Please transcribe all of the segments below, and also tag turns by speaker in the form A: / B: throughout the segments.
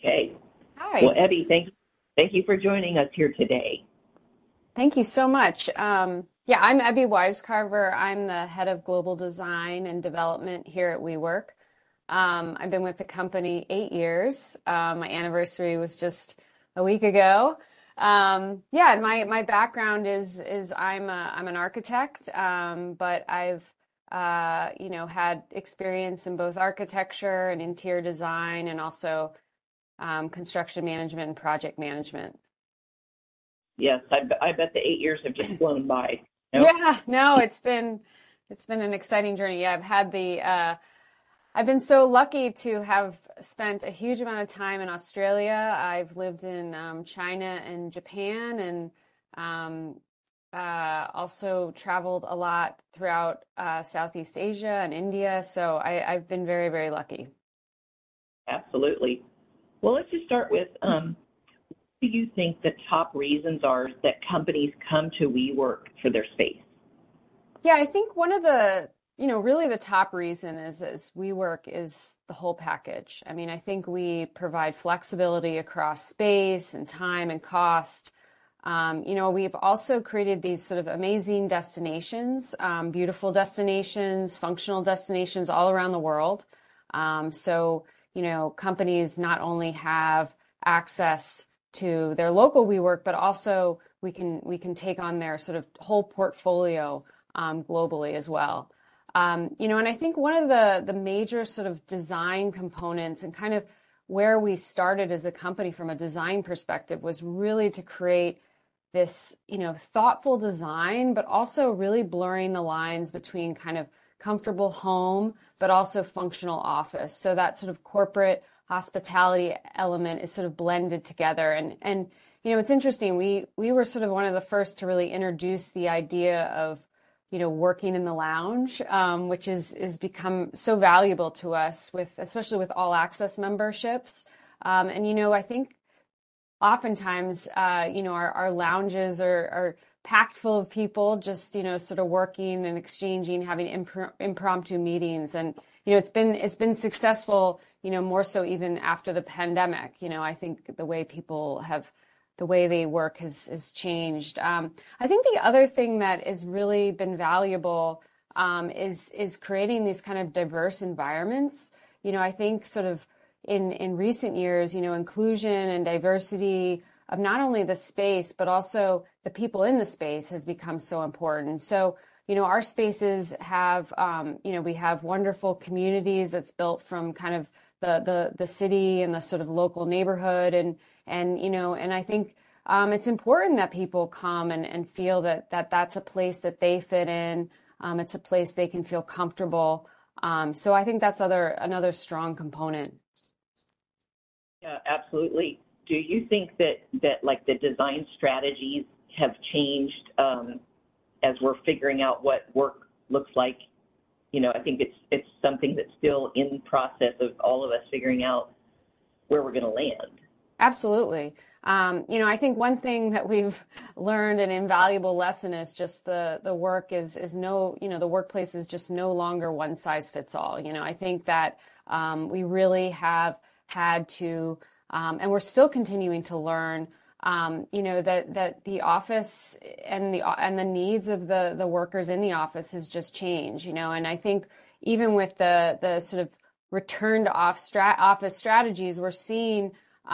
A: Okay. Well,
B: Hi.
A: Evie, thank you for joining us here today.
B: Thank you so much. Yeah, I'm Ebby Wisecarver. I'm the head of global design and development here at WeWork. I've been with the company 8 years. My anniversary was just a week ago. Yeah, and my background is I'm an architect, but I've had experience in both architecture and interior design, and also construction management and project management.
A: Yes, I bet the 8 years have just flown by. No?
B: Yeah, no, it's been an exciting journey. Yeah, I've been so lucky to have spent a huge amount of time in Australia. I've lived in China and Japan, and also traveled a lot throughout Southeast Asia and India. So I've been very, very lucky.
A: Absolutely. Well, let's just start with, what do you think the top reasons are that companies come to WeWork for their space?
B: Yeah, I think one of really the top reason is WeWork is the whole package. I mean, I think we provide flexibility across space and time and cost. We've also created these sort of amazing destinations, beautiful destinations, functional destinations all around the world. Companies not only have access to their local WeWork, but also we can take on their sort of whole portfolio globally as well. And I think one of the major sort of design components and kind of where we started as a company from a design perspective was really to create this, thoughtful design, but also really blurring the lines between kind of comfortable home, but also functional office. So that sort of corporate hospitality element is sort of blended together. And it's interesting. We were sort of one of the first to really introduce the idea of working in the lounge, which is become so valuable to us especially with all access memberships. I think oftentimes, our lounges are packed full of people just, sort of working and exchanging, having impromptu meetings. And, it's been successful, more so even after the pandemic. I think the way they work has changed. I think the other thing that has really been valuable is creating these kind of diverse environments. I think sort of in recent years, inclusion and diversity of not only the space, but also the people in the space has become so important. So, our spaces have, we have wonderful communities that's built from kind of the city and the sort of local neighborhood. And I think it's important that people come and feel that that's a place that they fit in. It's a place they can feel comfortable. So I think that's another strong component.
A: Yeah, absolutely. Do you think that like the design strategies have changed as we're figuring out what work looks like? I think it's something that's still in process of all of us figuring out where we're going to land.
B: Absolutely. I think one thing that we've learned, an invaluable lesson, is just the work is no, the workplace is just no longer one size fits all. I think that we really have had to, and we're still continuing to learn, that the office and the needs of the workers in the office has just changed. And I think even with the sort of return to office strategies, we're seeing,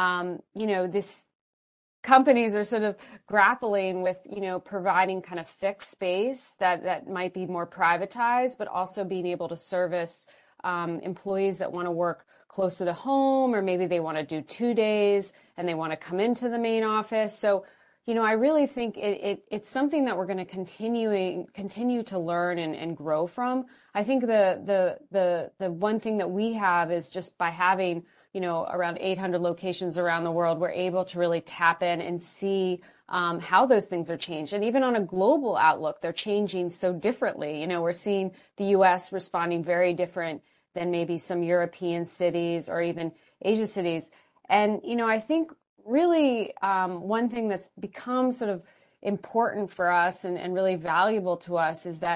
B: this companies are sort of grappling with, providing kind of fixed space that might be more privatized, but also being able to service employees that want to work closer to home, or maybe they want to do 2 days and they want to come into the main office. So, I really think it's something that we're going to continue to learn and grow from. I think the one thing that we have is just by having around 800 locations around the world, we're able to really tap in and see how those things are changed. And even on a global outlook, they're changing so differently. We're seeing the US responding very different than maybe some European cities or even Asia cities. And, I think really one thing that's become sort of important for us and really valuable to us is that,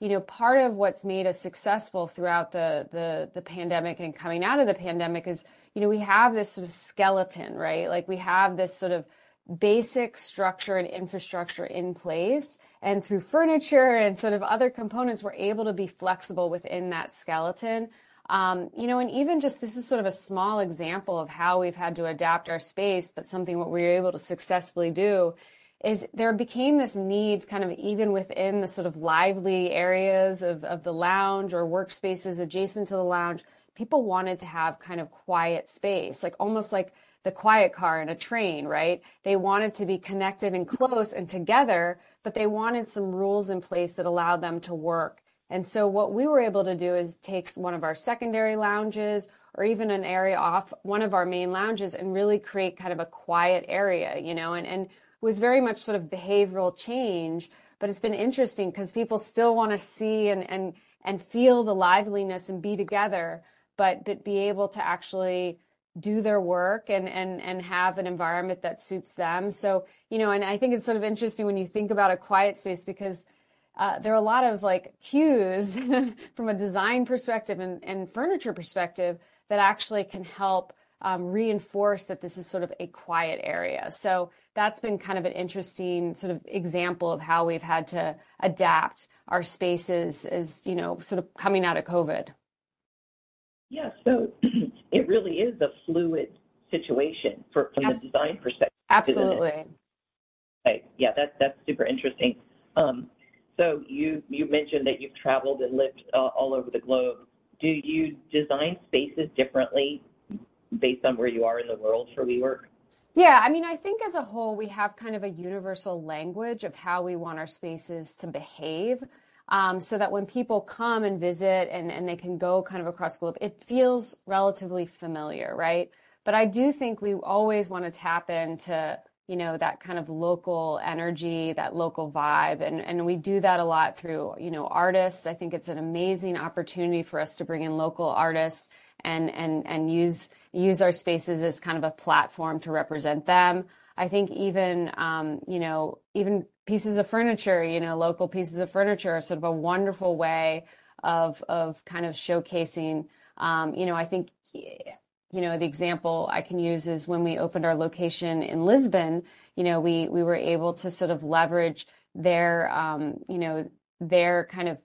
B: part of what's made us successful throughout the pandemic and coming out of the pandemic is, we have this sort of skeleton, right? Like we have this sort of basic structure and infrastructure in place. And through furniture and sort of other components, we're able to be flexible within that skeleton. And even just this is sort of a small example of how we've had to adapt our space, but something what we were able to successfully do is there became this need kind of even within the sort of lively areas of the lounge or workspaces adjacent to the lounge. People wanted to have kind of quiet space, like almost like the quiet car in a train, right? They wanted to be connected and close and together, but they wanted some rules in place that allowed them to work. And so what we were able to do is take one of our secondary lounges or even an area off one of our main lounges and really create kind of a quiet area, and was very much sort of behavioral change, but it's been interesting because people still want to see and feel the liveliness and be together, but be able to actually do their work and have an environment that suits them. So, and I think it's sort of interesting when you think about a quiet space because there are a lot of like cues from a design perspective and furniture perspective that actually can help reinforce that this is sort of a quiet area. So that's been kind of an interesting sort of example of how we've had to adapt our spaces as, sort of coming out of COVID.
A: Yeah, so it really is a fluid situation from the design perspective.
B: Absolutely.
A: Right. Yeah, that's super interesting. So you mentioned that you've traveled and lived all over the globe. Do you design spaces differently based on where you are in the world for WeWork?
B: Yeah, I mean, I think as a whole, we have kind of a universal language of how we want our spaces to behave, so that when people come and visit and they can go kind of across the globe, it feels relatively familiar, right? But I do think we always want to tap into, that kind of local energy, that local vibe. And we do that a lot through, artists. I think it's an amazing opportunity for us to bring in local artists and use our spaces as kind of a platform to represent them. I think even, even pieces of furniture, local pieces of furniture are sort of a wonderful way of kind of showcasing, I think, the example I can use is when we opened our location in Lisbon, we were able to sort of leverage their kind of,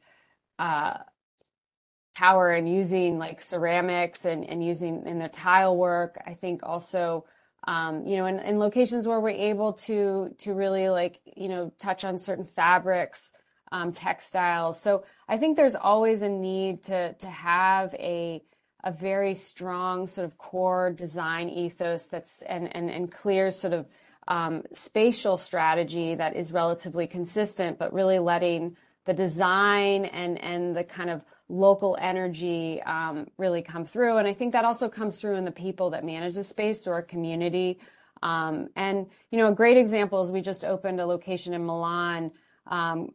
B: power and using like ceramics and using in the tile work. I think also, in locations where we're able to really like, touch on certain fabrics, textiles. So I think there's always a need to have a very strong sort of core design ethos that's and clear sort of spatial strategy that is relatively consistent, but really letting the design and the kind of local energy really come through. And I think that also comes through in the people that manage the space, so our community. And, a great example is we just opened a location in Milan called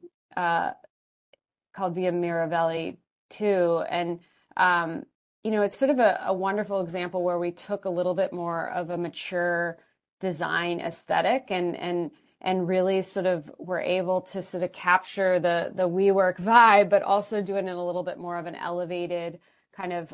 B: Via Mirabelli 2. And, it's sort of a wonderful example where we took a little bit more of a mature design aesthetic and really sort of were able to sort of capture the WeWork vibe, but also do it in a little bit more of an elevated kind of,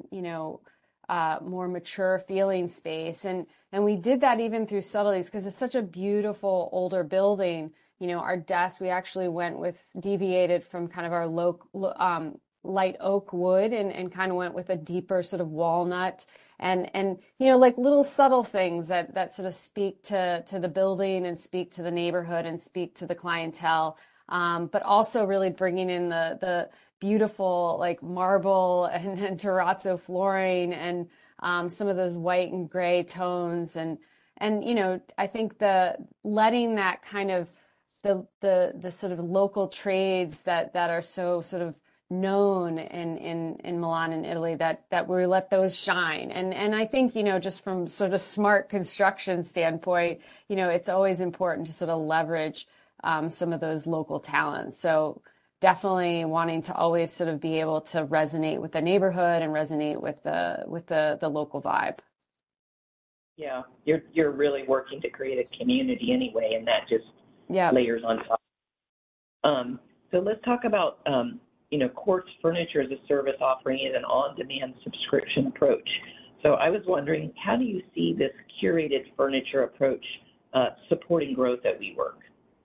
B: more mature feeling space. And we did that even through subtleties because it's such a beautiful older building. Our desk, we actually deviated from kind of our light oak wood and kind of went with a deeper sort of walnut and like little subtle things that sort of speak to the building and speak to the neighborhood and speak to the clientele, but also really bringing in the beautiful like marble and terrazzo flooring and some of those white and gray tones and I think letting that kind of the sort of local trades that are so sort of known in Milan and Italy that we let those shine. And I think, just from sort of smart construction standpoint, it's always important to sort of leverage some of those local talents. So definitely wanting to always sort of be able to resonate with the neighborhood and resonate with the local vibe.
A: Yeah, you're really working to create a community anyway, and that just layers on top. So let's talk about, Quartz Furniture as a Service offering is an on-demand subscription approach. So I was wondering, how do you see this curated furniture approach supporting growth at WeWork?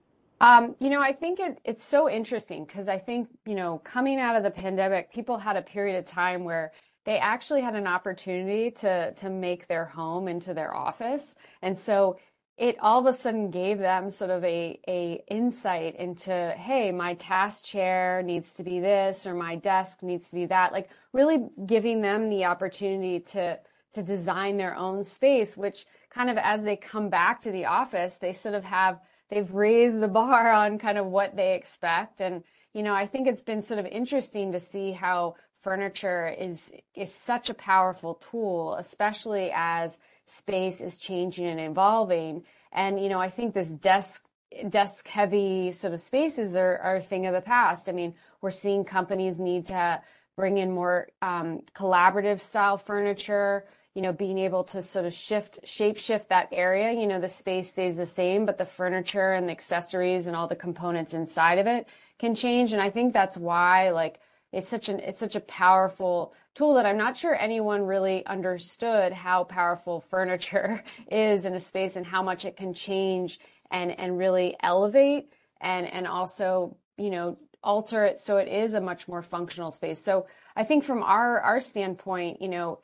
B: I think it's so interesting because I think, coming out of the pandemic, people had a period of time where they actually had an opportunity to make their home into their office. And so it all of a sudden gave them sort of a insight into, hey, my task chair needs to be this, or my desk needs to be that, like really giving them the opportunity to design their own space, which kind of as they come back to the office, they've raised the bar on kind of what they expect. And, I think it's been sort of interesting to see how furniture is such a powerful tool, especially as space is changing and evolving. And, I think this desk heavy sort of spaces are a thing of the past. I mean, we're seeing companies need to bring in more collaborative style furniture, being able to sort of shape shift that area. The space stays the same, but the furniture and the accessories and all the components inside of it can change. And I think that's why, like, it's such a powerful tool that I'm not sure anyone really understood how powerful furniture is in a space and how much it can change and really elevate and also, alter it so it is a much more functional space. So I think from our standpoint,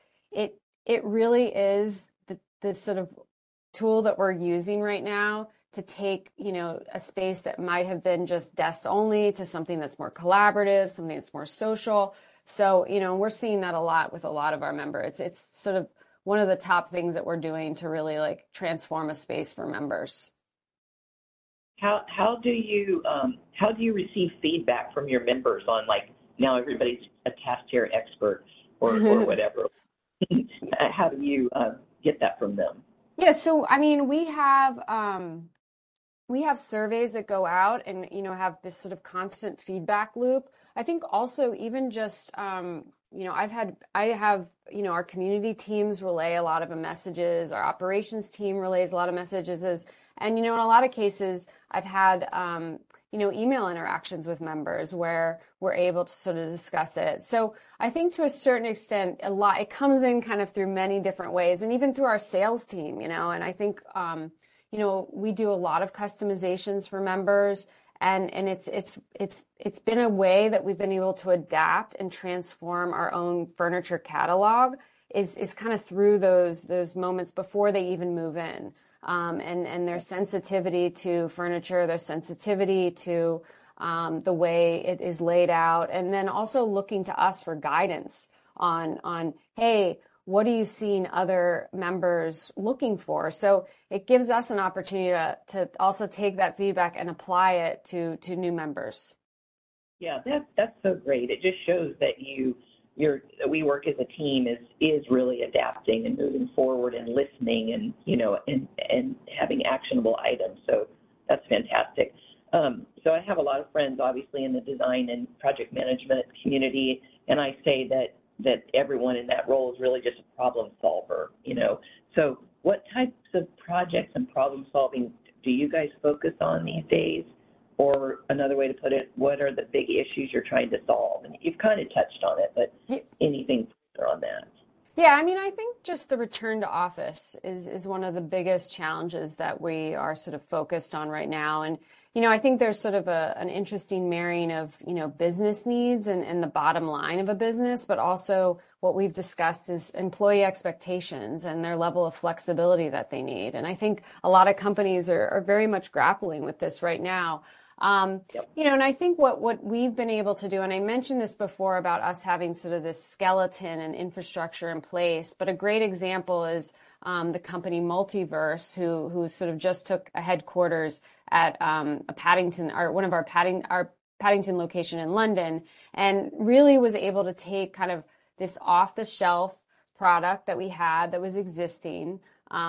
B: it really is the sort of tool that we're using right now to take, a space that might have been just desk only to something that's more collaborative, something that's more social. So, we're seeing that a lot with a lot of our members. It's sort of one of the top things that we're doing to really like transform a space for members.
A: How do you receive feedback from your members on, like, now everybody's a task chair expert or whatever? How do you get that from them?
B: Yeah, so I mean, we have surveys that go out and have this sort of constant feedback loop. I think also even just I have our community teams relay a lot of the messages, our operations team relays a lot of messages, and in a lot of cases I've had email interactions with members where we're able to sort of discuss it. So I think to a certain extent, it comes in kind of through many different ways, and even through our sales team, and I think, we do a lot of customizations for members, and it's been a way that we've been able to adapt and transform our own furniture catalog is kind of through those moments before they even move in. And their sensitivity to furniture, their sensitivity to the way it is laid out, and then also looking to us for guidance on hey, what are you seeing other members looking for? So it gives us an opportunity to also take that feedback and apply it to new members.
A: Yeah, that's so great. It just shows that WeWork as a team is really adapting and moving forward and listening and having actionable items. So that's fantastic. So I have a lot of friends, obviously, in the design and project management community, and I say that everyone in that role is really just a problem solver. So what types of projects and problem solving do you guys focus on these days? Or another way to put it, what are the big issues you're trying to solve? And you've kind of touched on it, but anything further on that?
B: Yeah, I mean, I think just the return to office is one of the biggest challenges that we are sort of focused on right now. And, I think there's sort of an interesting marrying of, business needs and the bottom line of a business, but also what we've discussed is employee expectations and their level of flexibility that they need. And I think a lot of companies are very much grappling with this right now. And I think what we've been able to do, and I mentioned this before about us having sort of this skeleton and infrastructure in place, but a great example is the company Multiverse, who sort of just took a headquarters at a Paddington, or one of our Paddington location in London, and really was able to take kind of this off-the-shelf product that we had that was existing,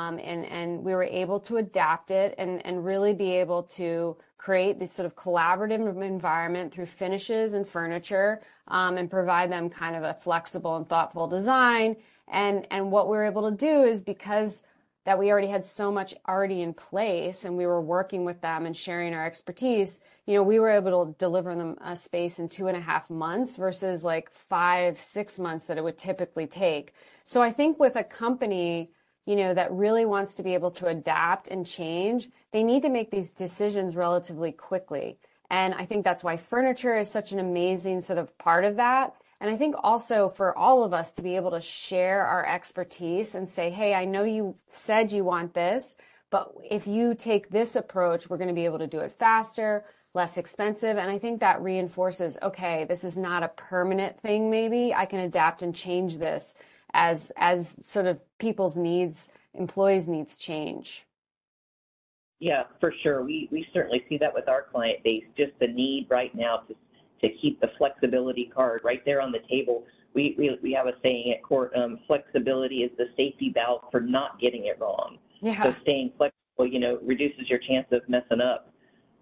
B: and we were able to adapt it and really be able to create this sort of collaborative environment through finishes and furniture, and provide them kind of a flexible and thoughtful design. And what we're able to do is because that we already had so much already in place and we were working with them and sharing our expertise, we were able to deliver them a space in 2.5 months versus like 5-6 months that it would typically take. So I think with a company, that really wants to be able to adapt and change, they need to make these decisions relatively quickly. And I think that's why furniture is such an amazing sort of part of that. And I think also for all of us to be able to share our expertise and say, hey, I know you said you want this, but if you take this approach, we're going to be able to do it faster, less expensive. And I think that reinforces, okay, this is not a permanent thing. Maybe I can adapt and change this as sort of people's needs, employees' needs change.
A: Yeah, for sure. We certainly see that with our client base, just the need right now to keep the flexibility card right there on the table. We have a saying at court, flexibility is the safety valve for not getting it wrong.
B: Yeah.
A: So staying flexible, reduces your chance of messing up.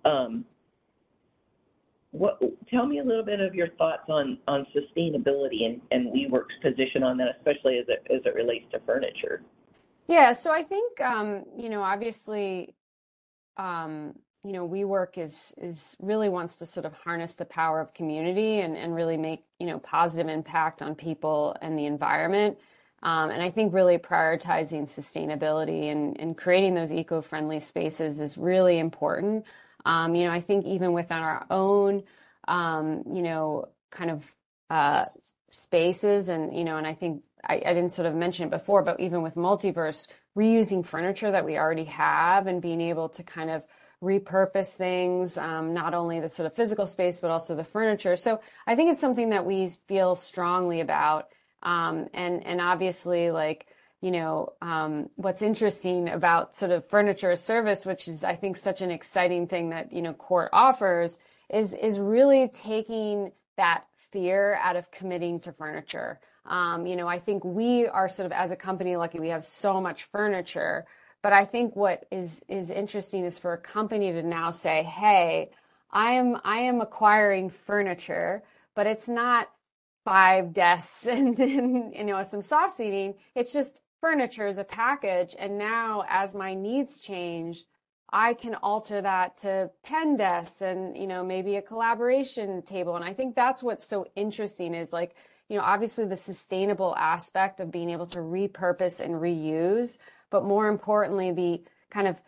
A: Tell me a little bit of your thoughts on sustainability and WeWork's position on that, especially as it relates to furniture.
B: Yeah, so I think, obviously, WeWork is really wants to sort of harness the power of community and really make, positive impact on people and the environment. And I think really prioritizing sustainability and creating those eco-friendly spaces is really important. I think even within our own, kind of spaces and I think I didn't sort of mention it before, but even with Multiverse, reusing furniture that we already have and being able to kind of repurpose things, not only the sort of physical space, but also the furniture. So I think it's something that we feel strongly about. And obviously, what's interesting about sort of furniture as service, which is, I think, such an exciting thing that, Court offers, is really taking that fear out of committing to furniture. I think we are sort of, as a company, lucky we have so much furniture. But I think what is interesting is for a company to now say, hey, I am acquiring furniture, but it's not 5 desks and some soft seating. It's just furniture as a package. And now as my needs change, I can alter that to 10 desks and, maybe a collaboration table. And I think that's what's so interesting is obviously the sustainable aspect of being able to repurpose and reuse, but more importantly, the kind of,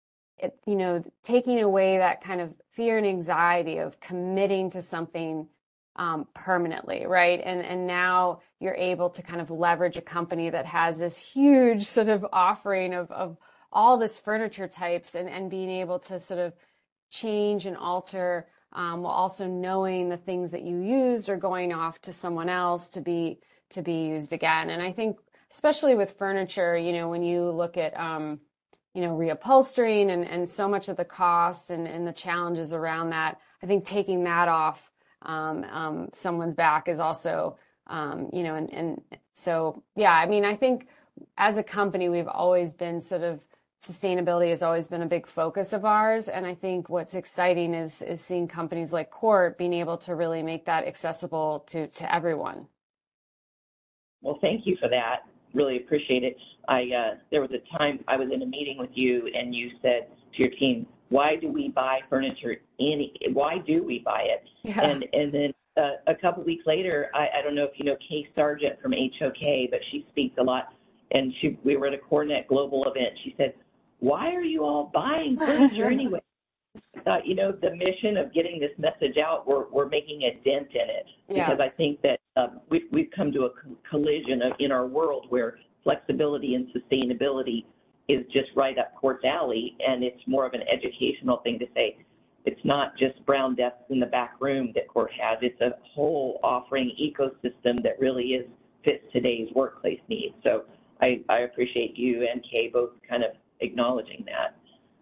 B: taking away that kind of fear and anxiety of committing to something permanently, right? And now you're able to kind of leverage a company that has this huge sort of offering of all this furniture types and being able to sort of change and alter while also knowing the things that you used are going off to someone else to be used again. And I think especially with furniture, when you look at reupholstering and so much of the cost and the challenges around that, I think taking that off someone's back is also, and so, yeah, I mean, I think as a company, we've always been sort of, sustainability has always been a big focus of ours. And I think what's exciting is seeing companies like Court being able to really make that accessible to everyone.
A: Well, thank you for that. Really appreciate it. There was a time I was in a meeting with you and you said to your team, why do we buy furniture? Why do we buy it?
B: Yeah.
A: And then a couple of weeks later, I don't know if you know Kay Sargent from HOK, but she speaks a lot. And we were at a CoreNet Global event. She said, why are you all buying furniture anyway? I thought, the mission of getting this message out, we're making a dent in it.
B: Yeah.
A: Because I think that we've come to a collision in our world where flexibility and sustainability is just right up Court's alley, and it's more of an educational thing to say. It's not just brown desks in the back room that Court has. It's a whole offering ecosystem that really fits today's workplace needs. So I appreciate you and Kay both kind of acknowledging that.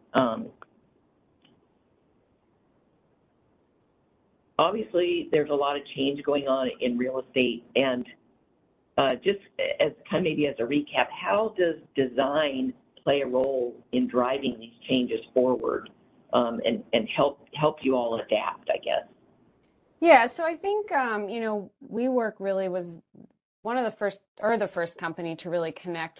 A: Obviously, there's a lot of change going on in real estate, and just as kind of maybe as a recap, how does design play a role in driving these changes forward and help you all adapt, I guess?
B: Yeah, so I think, WeWork really was one of the first or the first company to really connect,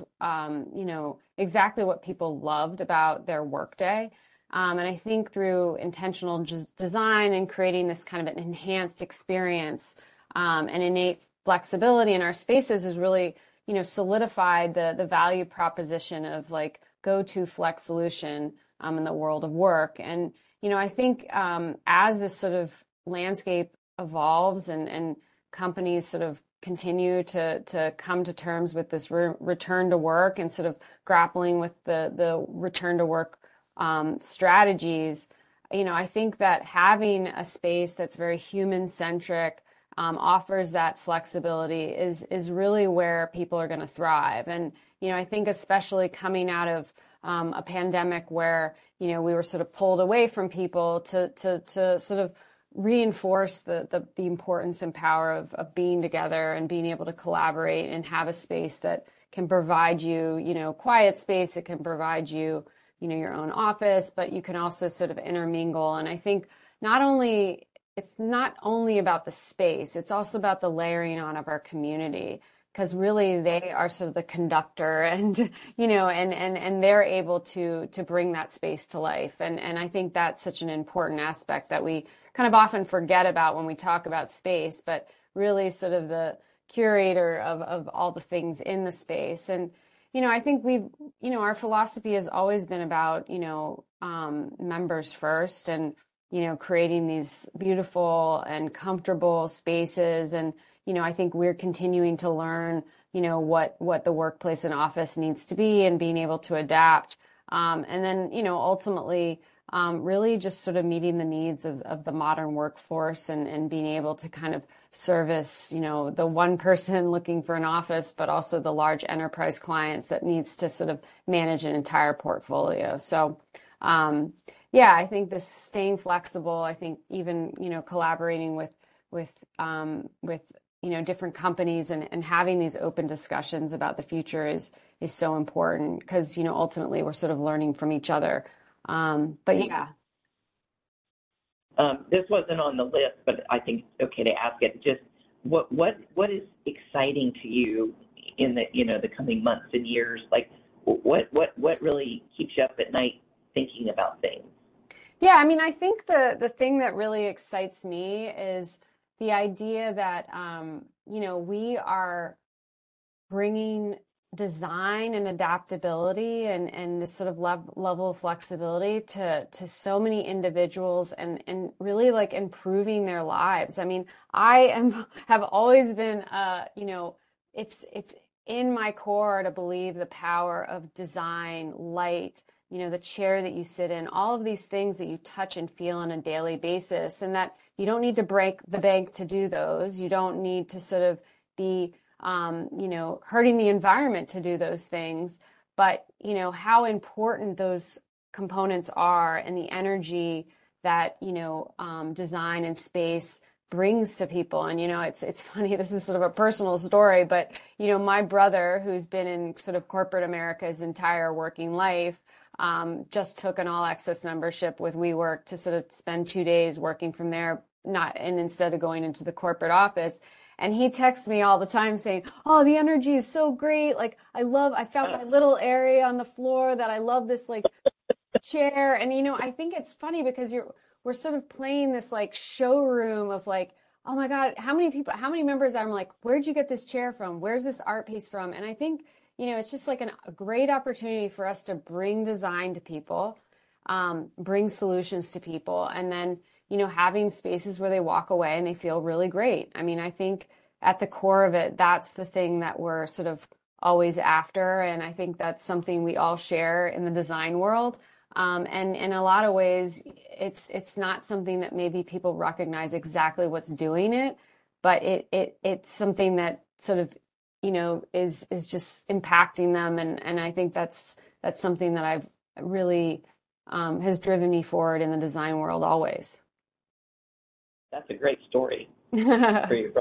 B: exactly what people loved about their workday. And I think through intentional design and creating this kind of an enhanced experience, and innate flexibility in our spaces has really, solidified the value proposition of like go-to flex solution, in the world of work. And, I think, as this sort of landscape evolves and companies sort of continue to come to terms with this return to work and sort of grappling with the return to work strategies, I think that having a space that's very human centric, offers that flexibility is really where people are going to thrive. And, I think especially coming out of a pandemic where, we were sort of pulled away from people to sort of reinforce the importance and power of being together and being able to collaborate and have a space that can provide you, quiet space. It can provide you, your own office, but you can also sort of intermingle. And I think it's not only about the space, it's also about the layering on of our community, because really they are sort of the conductor and, and they're able to bring that space to life. And I think that's such an important aspect that we kind of often forget about when we talk about space, but really sort of the curator of all the things in the space. And, I think our philosophy has always been about, members first and, creating these beautiful and comfortable spaces. And, I think we're continuing to learn, what the workplace and office needs to be and being able to adapt. And then, ultimately, really just sort of meeting the needs of the modern workforce and being able to kind of service, the one person looking for an office, but also the large enterprise clients that needs to sort of manage an entire portfolio. So, I think this staying flexible, I think even, collaborating with different companies and having these open discussions about the future is so important because, ultimately we're sort of learning from each other. But yeah.
A: This wasn't on the list, but I think it's okay to ask it. Just what is exciting to you in the coming months and years? Like what really keeps you up at night thinking about things?
B: Yeah, I mean, I think the thing that really excites me is the idea that we are bringing design and adaptability and this sort of level of flexibility to so many individuals and really like improving their lives. I mean, have always been it's in my core to believe the power of design, light, the chair that you sit in, all of these things that you touch and feel on a daily basis, and that you don't need to break the bank to do those. You don't need to sort of be hurting the environment to do those things, but how important those components are and the energy that design and space brings to people. And it's funny, this is sort of a personal story, but my brother, who's been in sort of corporate America his entire working life, just took an all access membership with WeWork to sort of spend 2 days working from there, instead of going into the corporate office. And he texts me all the time saying, "Oh, the energy is so great. Like, I found my little area on the floor that I love this like chair." And, I think it's funny because we're sort of playing this like showroom of like, oh my God, how many members I'm like, where'd you get this chair from? Where's this art piece from? And I think, it's just like a great opportunity for us to bring design to people, bring solutions to people, and then, having spaces where they walk away and they feel really great. I mean, I think at the core of it, that's the thing that we're sort of always after. And I think that's something we all share in the design world. And in a lot of ways, it's not something that maybe people recognize exactly what's doing it, but it's something that sort of, is just impacting them. And I think that's something that I've really, has driven me forward in the design world always.
A: That's a great story for you.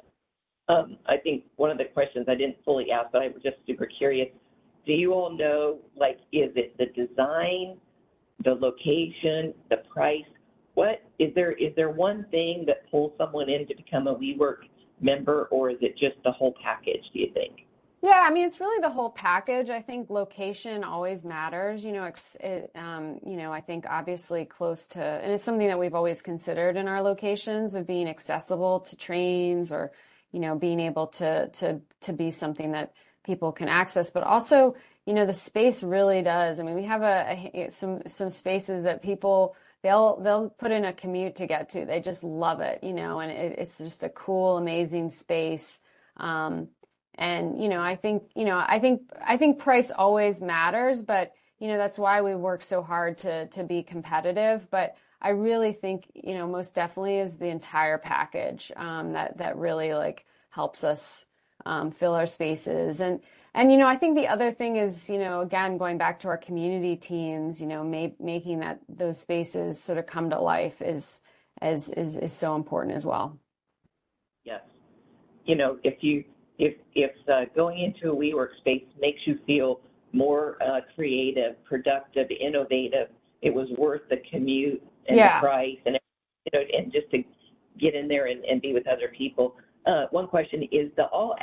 A: I think one of the questions I didn't fully ask, but I was just super curious. Do you all know, like, is it the design, the location, the price? What is there one thing that pulls someone in to become a WeWork member, or is it just the whole package, do you think?
B: Yeah, I mean, it's really the whole package. I think location always matters. I think obviously close to, and it's something that we've always considered in our locations of being accessible to trains or, being able to be something that people can access. But also, the space really does. I mean, we have some spaces that people they'll put in a commute to get to. They just love it, and it's just a cool, amazing space. And I think price always matters, but that's why we work so hard to be competitive. But I really think most definitely is the entire package that really like helps us fill our spaces. And I think the other thing is again going back to our community teams, making those spaces sort of come to life is so important as well.
A: Yes. If going into a WeWork space makes you feel more creative, productive, innovative, it was worth the commute and the price, and and just to get in there and be with other people. One question is the all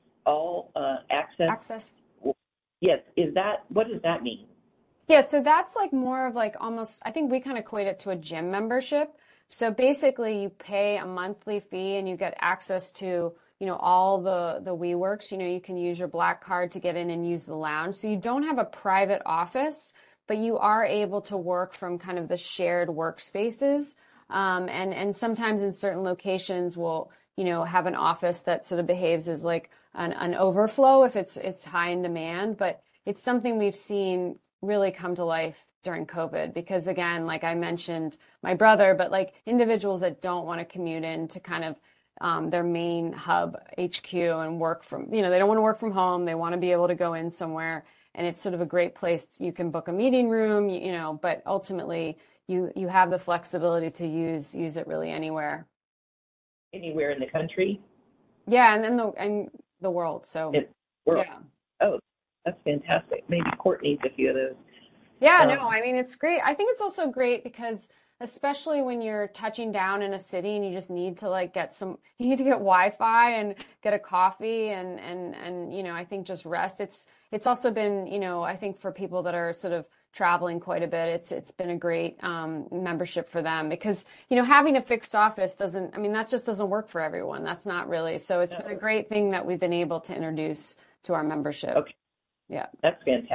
A: access.
B: Access.
A: Yes, what does that mean?
B: Yeah, so that's like more of like almost, I think we kind of equate it to a gym membership. So basically you pay a monthly fee and you get access to all the WeWorks. You can use your Black Card to get in and use the lounge. So you don't have a private office, but you are able to work from kind of the shared workspaces. And sometimes in certain locations we'll, have an office that sort of behaves as like an overflow if it's high in demand. But it's something we've seen really come to life during COVID because again, like I mentioned, my brother, but like individuals that don't want to commute in to kind of their main hub HQ and work from, they don't want to work from home. They want to be able to go in somewhere, and it's sort of a great place. You can book a meeting room, but ultimately you have the flexibility to use it really anywhere.
A: Anywhere in the country?
B: Yeah, and then the world. So
A: world.
B: Yeah.
A: Oh, that's fantastic. Maybe Court needs a few of those.
B: Yeah, no, I mean, it's great. I think it's also great because especially when you're touching down in a city and you just need to like you need to get Wi-Fi and get a coffee and I think just rest. It's also been, I think for people that are sort of traveling quite a bit, it's been a great membership for them because, having a fixed office that just doesn't work for everyone. That's not really. So it's been a great thing that we've been able to introduce to our membership.
A: Okay.
B: Yeah.
A: That's fantastic.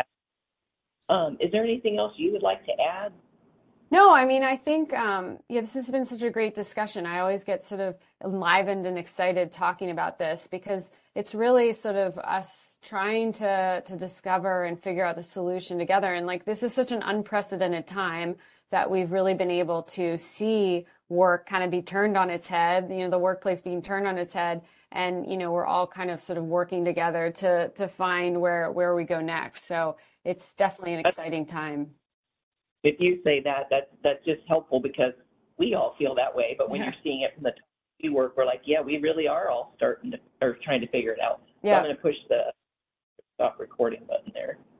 A: Is there anything else you would like to add?
B: No, I mean, I think, this has been such a great discussion. I always get sort of enlivened and excited talking about this because it's really sort of us trying to discover and figure out the solution together. And like, this is such an unprecedented time that we've really been able to see work kind of be turned on its head, the workplace being turned on its head. And, we're all kind of sort of working together to find where we go next. So it's definitely an exciting time.
A: If you say that's just helpful because we all feel that way. But when you're seeing it from the top we work, we're like, yeah, we really are all trying to figure it out.
B: Yeah.
A: So I'm going to push the stop recording button there.